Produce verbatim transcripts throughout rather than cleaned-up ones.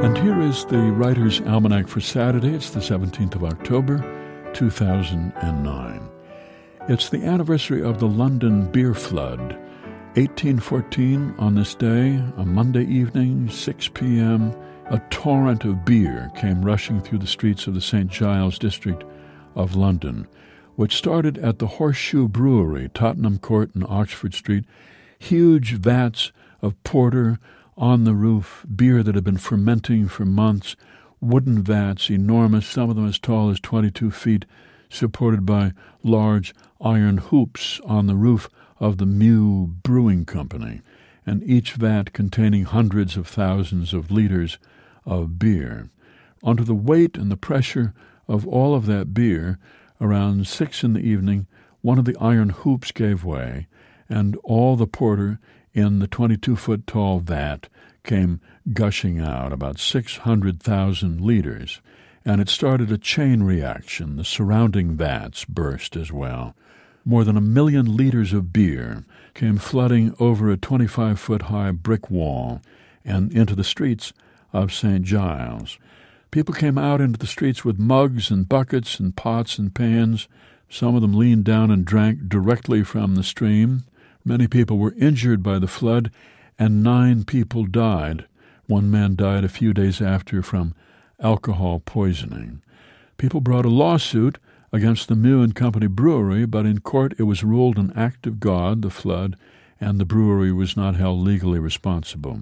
And here is the Writer's Almanac for Saturday. It's the seventeenth of October, two thousand nine. It's the anniversary of the London beer flood. eighteen fourteen, on this day, a Monday evening, six p.m., a torrent of beer came rushing through the streets of the Saint Giles district of London, which started at the Horseshoe Brewery, Tottenham Court and Oxford Street. Huge vats of porter on the roof, beer that had been fermenting for months, wooden vats, enormous, some of them as tall as twenty-two feet, supported by large iron hoops on the roof of the Mew Brewing Company, and each vat containing hundreds of thousands of liters of beer. Under the weight and the pressure of all of that beer, around six in the evening, one of the iron hoops gave way, and all the porter in the twenty-two-foot tall vat came gushing out, about six hundred thousand liters, and it started a chain reaction. The surrounding vats burst as well. More than a million liters of beer came flooding over a twenty-five-foot-high brick wall and into the streets of Saint Giles. People came out into the streets with mugs and buckets and pots and pans. Some of them leaned down and drank directly from the stream. Many people were injured by the flood, and nine people died. One man died a few days after from alcohol poisoning. People brought a lawsuit against the Mew and Company Brewery, but in court it was ruled an act of God, the flood, and the brewery was not held legally responsible.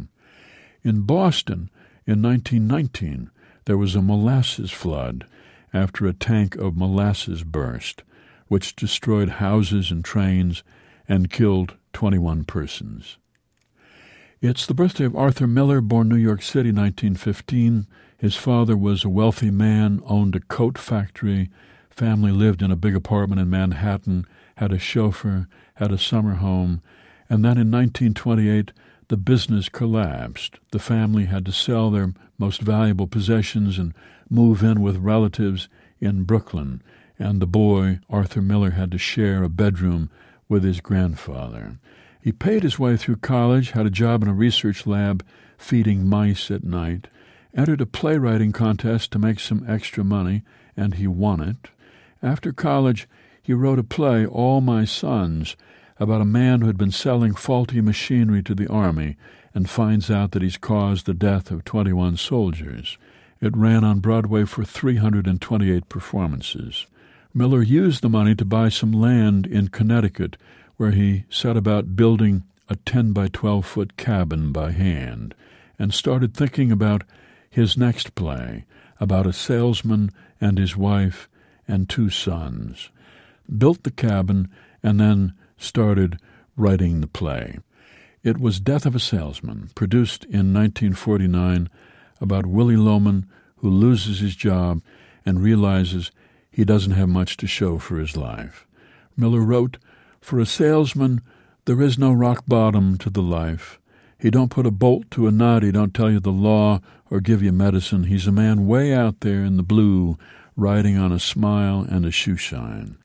In Boston, in nineteen nineteen, there was a molasses flood after a tank of molasses burst, which destroyed houses and trains and killed twenty-one persons. It's the birthday of Arthur Miller, born New York City, nineteen fifteen. His father was a wealthy man, owned a coat factory. Family lived in a big apartment in Manhattan, had a chauffeur, had a summer home. And then in nineteen twenty-eight, the business collapsed. The family had to sell their most valuable possessions and move in with relatives in Brooklyn. And the boy, Arthur Miller, had to share a bedroom with his grandfather. He paid his way through college, had a job in a research lab feeding mice at night, entered a playwriting contest to make some extra money, and he won it. After college, he wrote a play, All My Sons, about a man who had been selling faulty machinery to the army and finds out that he's caused the death of twenty-one soldiers. It ran on Broadway for three hundred twenty-eight performances. Miller used the money to buy some land in Connecticut, where he set about building a ten by twelve foot cabin by hand, and started thinking about his next play, about a salesman and his wife and two sons. Built the cabin and then started writing the play. It was Death of a Salesman, produced in nineteen forty-nine, about Willie Loman, who loses his job and realizes he doesn't have much to show for his life. Miller wrote, For a salesman, there is no rock bottom to the life. He don't put a bolt to a nut, he don't tell you the law or give you medicine. He's a man way out there in the blue, riding on a smile and a shoe shine.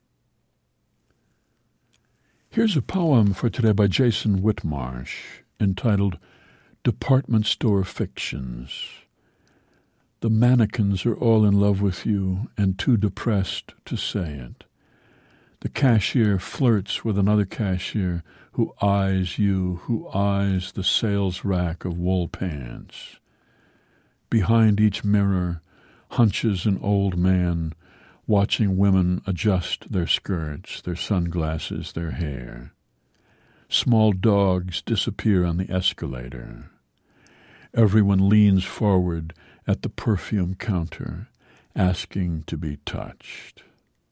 Here's a poem for today by Jason Whitmarsh, entitled Department Store Fictions. The mannequins are all in love with you and too depressed to say it. The cashier flirts with another cashier who eyes you, who eyes the sales rack of wool pants. Behind each mirror hunches an old man, watching women adjust their skirts, their sunglasses, their hair. Small dogs disappear on the escalator. Everyone leans forward at the perfume counter, asking to be touched.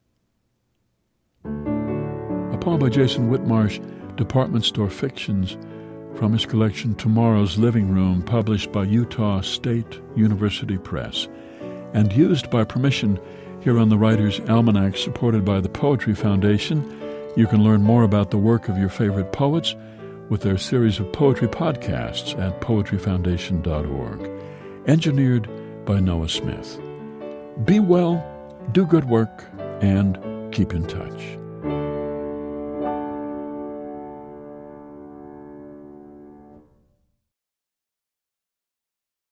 A poem by Jason Whitmarsh, Department Store Fictions, from his collection Tomorrow's Living Room, published by Utah State University Press, and used by permission here on the Writer's Almanac, supported by the Poetry Foundation. You can learn more about the work of your favorite poets with their series of poetry podcasts at poetry foundation dot org. Engineered by Noah Smith. Be well, do good work, and keep in touch.